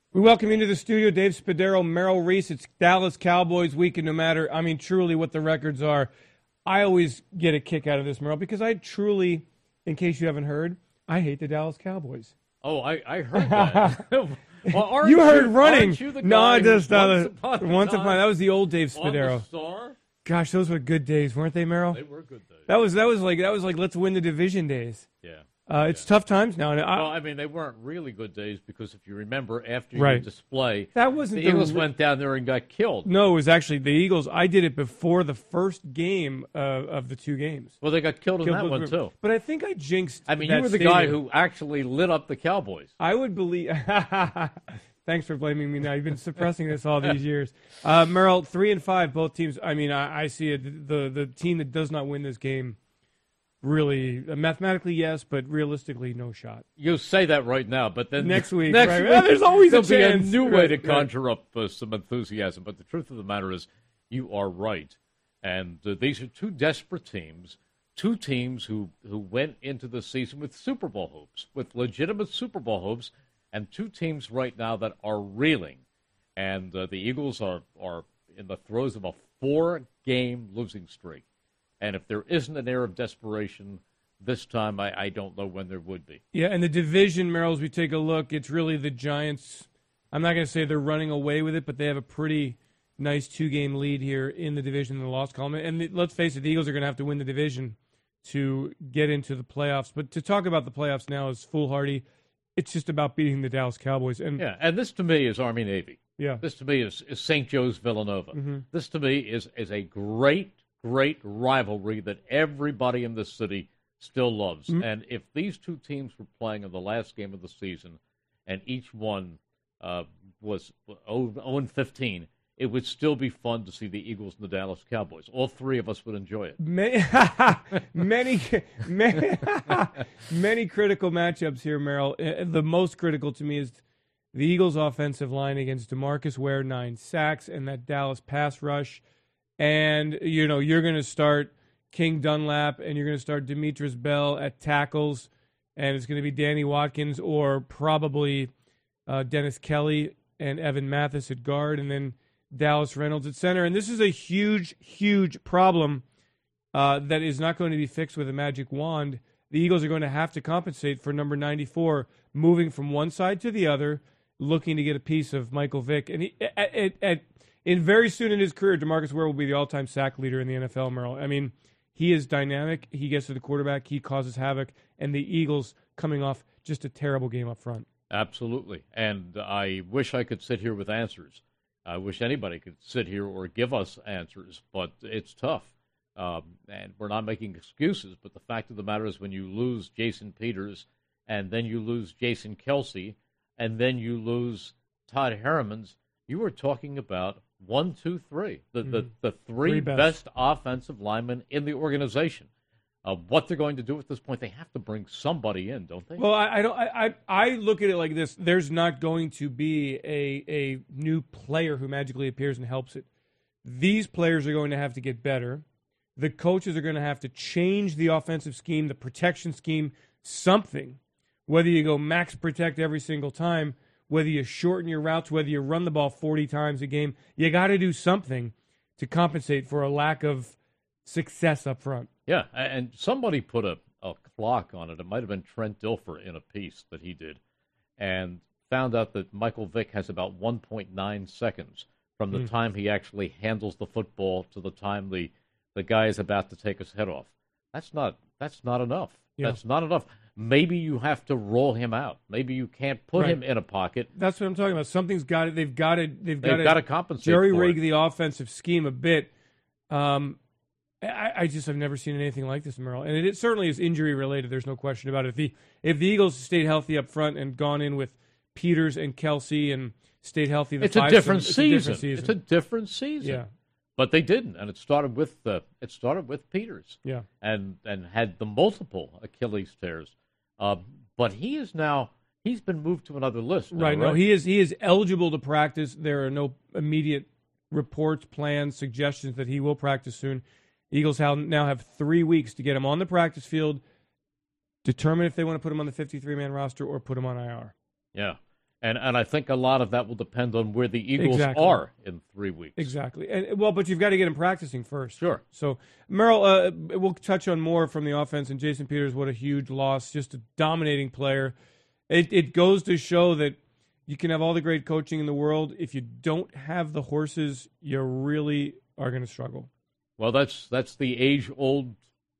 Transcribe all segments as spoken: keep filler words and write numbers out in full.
We welcome into the studio Dave Spadaro, Merrill Reese. It's Dallas Cowboys week, and no matter, I mean, truly what the records are, I always get a kick out of this, Merrill, because I truly, in case you haven't heard, I hate the Dallas Cowboys. Oh, I, I heard that. Well, aren't you heard you, running. You the no, I just uh, once upon once upon upon that was the old Dave on the Spadaro. Star? Gosh, those were good days, weren't they, Merrill? They were good days. That was that was like that was like let's win the division days. Yeah. Uh, it's yeah. tough times now. And I, well, I mean, they weren't really good days because if you remember, after Right. your display, that wasn't the the Eagles re- went down there and got killed. No, it was actually the Eagles. I did it before the first game uh, of the two games. Well, they got killed in Killed that both one of too. them. But I think I jinxed. I mean, that you were the stadium. guy who actually lit up the Cowboys. I would believe. Thanks for blaming me now. You've been suppressing this all these years. Uh, Merrill, three and five, both teams. I mean, I, I see it. The, the team that does not win this game, really, uh, mathematically, yes, but realistically, no shot. You say that right now, but then Next week, next right? week Well, there's always a there'll be chance. a new Right, way to right. conjure up uh, some enthusiasm. But the truth of the matter is, you are right. And uh, these are two desperate teams, two teams who, who went into the season with Super Bowl hopes, with legitimate Super Bowl hopes, and two teams right now that are reeling. And uh, the Eagles are, are in the throes of a four-game losing streak. And if there isn't an air of desperation this time, I, I don't know when there would be. Yeah, and the division, Merrill, as we take a look, it's really the Giants. I'm not going to say they're running away with it, but they have a pretty nice two-game lead here in the division in the loss column. And the, let's face it, the Eagles are going to have to win the division to get into the playoffs. But to talk about the playoffs now is foolhardy. It's just about beating the Dallas Cowboys. And Yeah, and this to me is Army-Navy. yeah, This to me is, is Saint Joe's Villanova. Mm-hmm. This to me is, is a great, great rivalry that everybody in this city still loves. Mm-hmm. And if these two teams were playing in the last game of the season and each one uh, was oh and fifteen, it would still be fun to see the Eagles and the Dallas Cowboys. All three of us would enjoy it. many, many, many, many critical matchups here, Merrill. Uh, The most critical to me is the Eagles' offensive line against DeMarcus Ware, nine sacks, and that Dallas pass rush. And, you know, you're going to start King Dunlap, and you're going to start Demetrius Bell at tackles, and it's going to be Danny Watkins or probably uh, Dennis Kelly and Evan Mathis at guard, and then Dallas Reynolds at center. And this is a huge, huge problem uh, that is not going to be fixed with a magic wand. The Eagles are going to have to compensate for number ninety-four moving from one side to the other, looking to get a piece of Michael Vick. And he, at, at, at, in very soon in his career, DeMarcus Ware will be the all-time sack leader in the N F L, Merrill. I mean, he is dynamic. He gets to the quarterback. He causes havoc. And the Eagles coming off just a terrible game up front. Absolutely. And I wish I could sit here with answers. I wish anybody could sit here or give us answers, but it's tough. Um, and we're not making excuses, but the fact of the matter is when you lose Jason Peters and then you lose Jason Kelsey and then you lose Todd Hermans, you are talking about one, two, three, the, Mm-hmm. the, the three, Three best. best offensive linemen in the organization. Uh, what they're going to do at this point, they have to bring somebody in, don't they? Well, I, I don't. I, I I look at it like this: there's not going to be a a new player who magically appears and helps it. These players are going to have to get better. The coaches are going to have to change the offensive scheme, the protection scheme, something. Whether you go max protect every single time, whether you shorten your routes, whether you run the ball forty times a game, you got to do something to compensate for a lack of success up front. Yeah, and somebody put a, a clock on it. It might have been Trent Dilfer in a piece that he did, and found out that Michael Vick has about one point nine seconds from the Mm. time he actually handles the football to the time the, the guy is about to take his head off. That's not that's not enough. Yeah. That's not enough. Maybe you have to roll him out. Maybe you can't put Right. him in a pocket. That's what I'm talking about. Something's got to. They've got to. They've got They've to. got to compensate Jerry for rig it. the offensive scheme a bit. Um, I, I just have never seen anything like this, Merrill, and it, it certainly is injury related. There's no question about it. If the if the Eagles stayed healthy up front and gone in with Peters and Kelsey and stayed healthy, the It's a five different season, season. It's a different season. It's a different season. Yeah. But they didn't, and it started with uh, it started with Peters. Yeah. and and had the multiple Achilles tears. Uh, but he is now he's been moved to another list. now, Right. No, he is he is eligible to practice. There are no immediate reports, plans, suggestions that he will practice soon. Eagles have, now have three weeks to get him on the practice field, determine if they want to put him on the fifty-three man roster or put him on I R. Yeah, And and I think a lot of that will depend on where the Eagles Exactly. are in three weeks. Exactly. And well, but you've got to get him practicing first. Sure. So, Merrill, uh, we'll touch on more from the offense. And Jason Peters, what a huge loss. Just a dominating player. It it goes to show that you can have all the great coaching in the world. If you don't have the horses, you really are going to struggle. Well, that's that's the age-old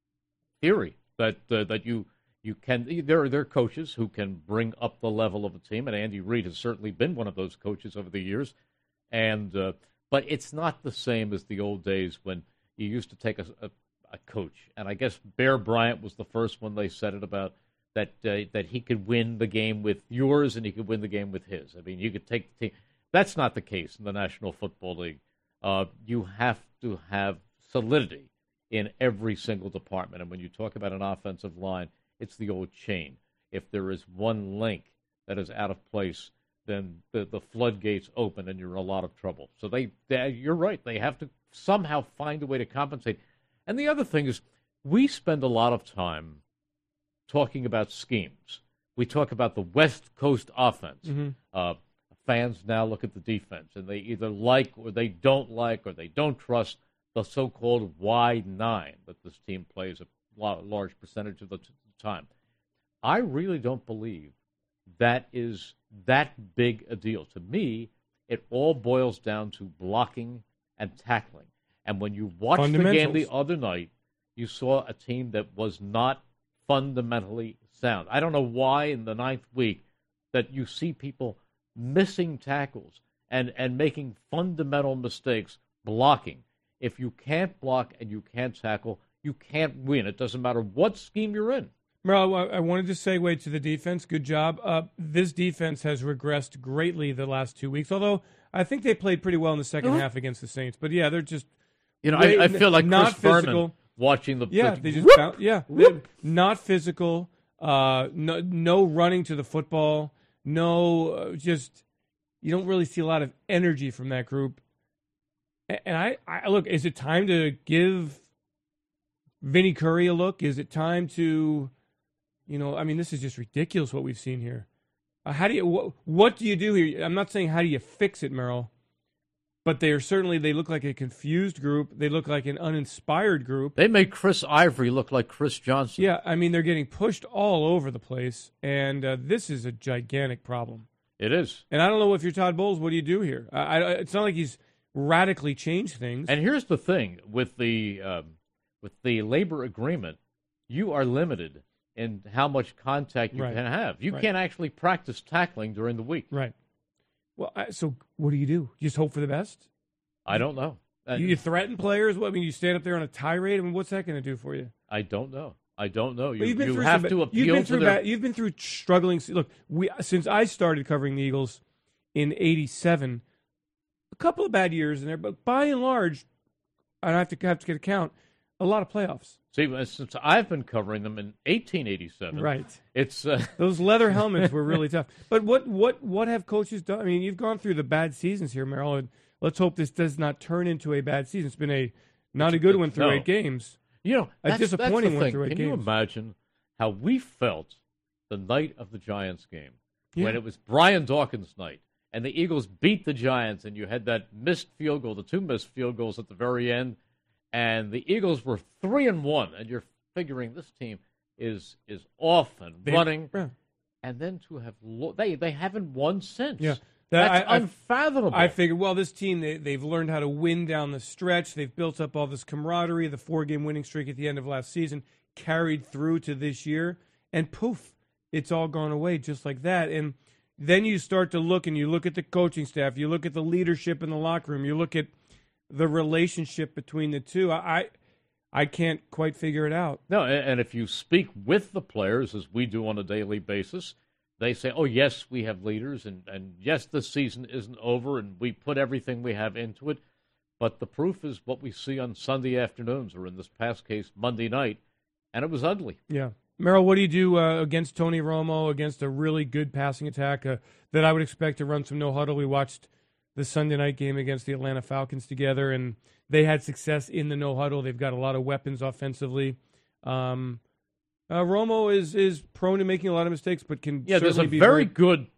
theory that uh, that you you can there are there are coaches who can bring up the level of a team, and Andy Reid has certainly been one of those coaches over the years. And uh, but it's not the same as the old days when you used to take a, a, a coach, and I guess Bear Bryant was the first one they said it about that uh, that he could win the game with yours and he could win the game with his. I mean, you could take the team. That's not the case in the National Football League. Uh, you have to have solidity in every single department. And when you talk about an offensive line, it's the old chain. If there is one link that is out of place, then the, the floodgates open and you're in a lot of trouble. So they, they, you're right. They have to somehow find a way to compensate. And the other thing is, we spend a lot of time talking about schemes. We talk about the West Coast offense. Mm-hmm. Uh, fans now look at the defense, and they either like or they don't like or they don't trust the so-called wide nine that this team plays a large percentage of the t- time. I really don't believe that is that big a deal. To me, it all boils down to blocking and tackling. And when you watched the game the other night, you saw a team that was not fundamentally sound. I don't know why in the ninth week that you see people missing tackles and, and making fundamental mistakes blocking. If you can't block and you can't tackle, you can't win. It doesn't matter what scheme you're in. Merle, I wanted to segue to the defense. Good job. Uh, this defense has regressed greatly the last two weeks, although I think they played pretty well in the second Uh-huh. half against the Saints. But, yeah, they're just You know, way- I, I feel like not Chris physical. Vernon watching the Yeah, the, they just whoop, found, yeah, whoop. not physical. Uh, no, no running to the football. No, uh, just you don't really see a lot of energy from that group. A- And I, I look. Is it time to give Vinny Curry a look? Is it time to, you know? I mean, this is just ridiculous what we've seen here. Uh, how do you? Wh- what do you do here? I'm not saying how do you fix it, Merrill. But they are certainly, they look like a confused group. They look like an uninspired group. They made Chris Ivory look like Chris Johnson. Yeah, I mean, they're getting pushed all over the place, and uh, this is a gigantic problem. It is. And I don't know if you're Todd Bowles, what do you do here? I, I, it's not like he's radically changed things. And here's the thing with the um, with the labor agreement, you are limited in how much contact you Right. can have. You Right. can't actually practice tackling during the week. Right. Well, I, so what do you do? You just hope for the best? I don't know. Uh, You, you threaten players? What, I mean, you stand up there on a tirade? I mean, what's that going to do for you? I don't know. I don't know. You, Well, you've been you through have some, to you've appeal been to through their. bad, You've been through struggling. Look, we since I started covering the Eagles in eighty-seven, a couple of bad years in there, but by and large, I have to have to get a count. A lot of playoffs. See, since I've been covering them in eighteen eighty-seven, Right. It's uh, Those leather helmets were really tough. But what what what have coaches done? I mean, you've gone through the bad seasons here, Merrill, and let's hope this does not turn into a bad season. It's been a not a good one through no. eight games. you know A that's, disappointing that's the one thing. through eight Can you games. imagine how we felt the night of the Giants game Yeah. when it was Brian Dawkins' night and the Eagles beat the Giants and you had that missed field goal, the two missed field goals at the very end, and the Eagles were three and one, and you're figuring this team is is off and They- running, yeah. and then to have lo- they they haven't won since. Yeah. That- That's I- I- unfathomable. I figured, well, this team, they, they've learned how to win down the stretch. They've built up all this camaraderie. The four-game winning streak at the end of last season carried through to this year, and poof, it's all gone away just like that. And then you start to look, and you look at the coaching staff, you look at the leadership in the locker room, you look at the relationship between the two. I, I, I can't quite figure it out. No, and and if you speak with the players, as we do on a daily basis, they say, oh, yes, we have leaders, and, and yes, this season isn't over, and we put everything we have into it. But the proof is what we see on Sunday afternoons, or in this past case, Monday night, and it was ugly. Yeah. Merrill, what do you do uh, against Tony Romo, against a really good passing attack uh, that I would expect to run some no-huddle? We watched the Sunday night game against the Atlanta Falcons together, and they had success in the no-huddle. They've got a lot of weapons offensively. Um, uh, Romo is is prone to making a lot of mistakes, but can Yeah, there's certainly a be very good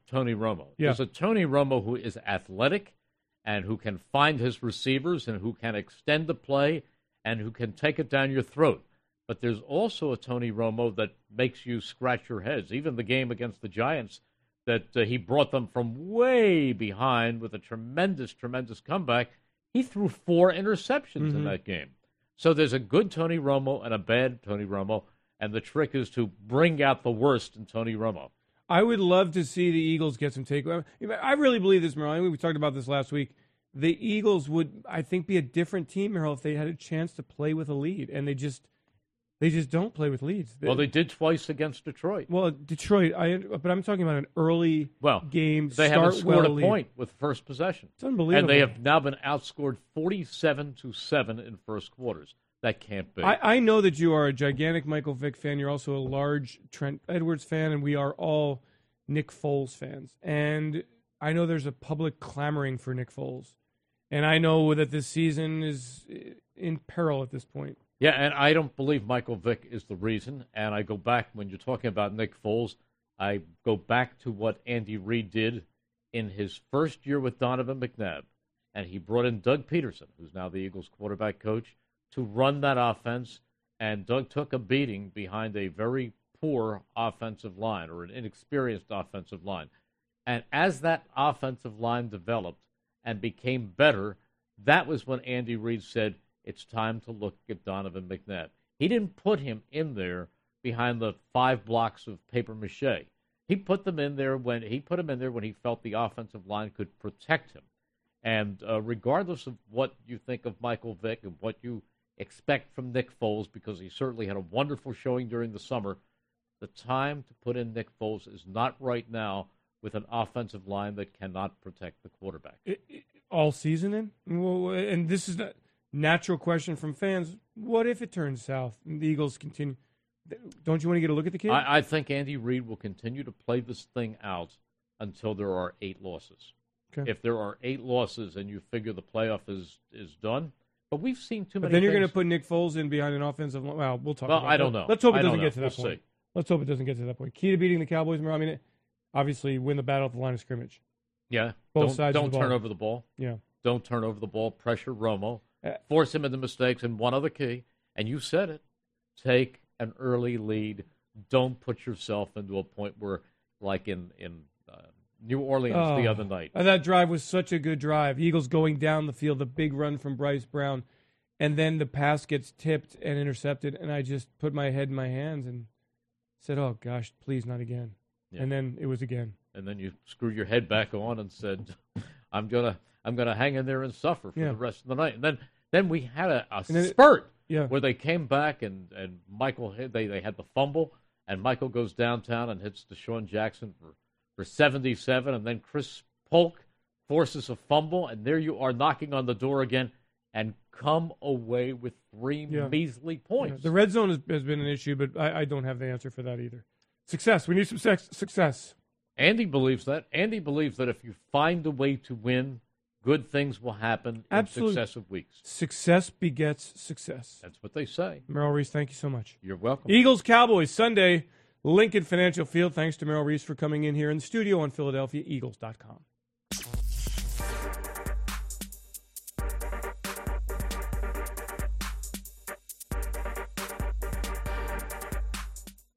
Tony Romo. Yeah. There's a Tony Romo who is athletic and who can find his receivers and who can extend the play and who can take it down your throat. But there's also a Tony Romo that makes you scratch your heads. Even the game against the Giants, that uh, he brought them from way behind with a tremendous, tremendous comeback. He threw four interceptions mm-hmm. in that game. So there's a good Tony Romo and a bad Tony Romo, and the trick is to bring out the worst in Tony Romo. I would love to see the Eagles get some takeaway. I really believe this, Merrill. We talked about this last week. The Eagles would, I think, be a different team, Merrill, if they had a chance to play with a lead, and they just they just don't play with leads. Well, they did twice against Detroit. Well, Detroit, I but I'm talking about an early well, game. They start haven't scored well a lead. point with first possession. It's unbelievable. And they have now been outscored forty-seven to seven in first quarters. That can't be. I, I know that you are a gigantic Michael Vick fan. You're also a large Trent Edwards fan, and we are all Nick Foles fans. And I know there's a public clamoring for Nick Foles. And I know that this season is in peril at this point. Yeah, and I don't believe Michael Vick is the reason. And I go back, when you're talking about Nick Foles, I go back to what Andy Reid did in his first year with Donovan McNabb. And he brought in Doug Peterson, who's now the Eagles quarterback coach, to run that offense. And Doug took a beating behind a very poor offensive line, or an inexperienced offensive line. And as that offensive line developed and became better, that was when Andy Reid said, it's time to look at Donovan McNabb. He didn't put him in there behind the five blocks of paper mache. He put them in there when he put him in there when he felt the offensive line could protect him. And uh, regardless of what you think of Michael Vick and what you expect from Nick Foles, because he certainly had a wonderful showing during the summer, the time to put in Nick Foles is not right now with an offensive line that cannot protect the quarterback. It, it, all season in? Well, and this is a natural question from fans. What if it turns south and the Eagles continue? Don't you want to get a look at the kid? I, I think Andy Reid will continue to play this thing out until there are eight losses. Okay. If there are eight losses and you figure the playoff is, is done, but we've seen too many But then you're things. going to put Nick Foles in behind an offensive line. Well, we'll talk Well, about I don't that. know. Let's hope it I don't doesn't know. get to that We'll point. see. Let's hope it doesn't get to that point. Key to beating the Cowboys, Merrill, I mean, obviously win the battle at the line of scrimmage. Yeah. Both don't, sides of Don't the turn ball. over the ball. Yeah. Don't turn over the ball. Pressure Romo. Uh, Force him into mistakes. And one other key, and you said it, take an early lead. Don't put yourself into a point where, like in, in uh, New Orleans oh, the other night. That drive was such a good drive. Eagles going down the field, the big run from Bryce Brown, and then the pass gets tipped and intercepted, and I just put my head in my hands and said, oh, gosh, please not again. Yeah. And then it was again. And then you screwed your head back on and said, I'm gonna I'm gonna hang in there and suffer for yeah. the rest of the night. And then then we had a, a then, spurt yeah. where they came back and, and Michael hit, they, they had the fumble, and Michael goes downtown and hits Deshaun Jackson for, for seventy-seven, and then Chris Polk forces a fumble, and there you are knocking on the door again and come away with three yeah. measly points. Yeah. The red zone has, has been an issue, but I, I don't have the answer for that either. Success. We need some sex, success. Andy believes that. Andy believes that if you find a way to win, good things will happen Absolutely. in successive weeks. Success begets success. That's what they say. Merrill Reese, thank you so much. You're welcome. Eagles Cowboys Sunday, Lincoln Financial Field. Thanks to Merrill Reese for coming in here in the studio on Philadelphia Eagles dot com.